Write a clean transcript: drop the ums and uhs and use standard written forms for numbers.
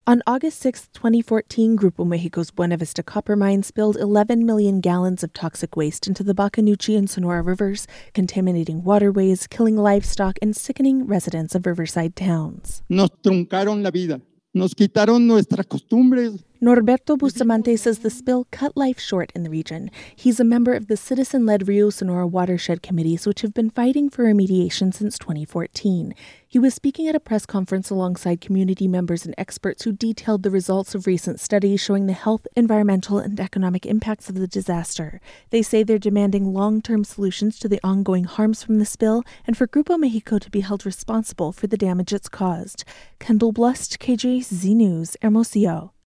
On August 6, 2014, Grupo Mexico's Buena Vista copper mine spilled 11 million gallons of toxic waste into the Bacanuchi and Sonora rivers, contaminating waterways, killing livestock, and sickening residents of riverside towns. Nos truncaron la vida. Nos quitaron nuestras costumbres. Norberto Bustamante says the spill cut life short in the region. He's a member of the citizen-led Rio Sonora watershed committees, which have been fighting for remediation since 2014. He was speaking at a press conference alongside community members and experts who detailed the results of recent studies showing the health, environmental, and economic impacts of the disaster. They say they're demanding long-term solutions to the ongoing harms from the spill and for Grupo Mexico to be held responsible for the damage it's caused. Kendall Blust, KJZ News, Hermosillo.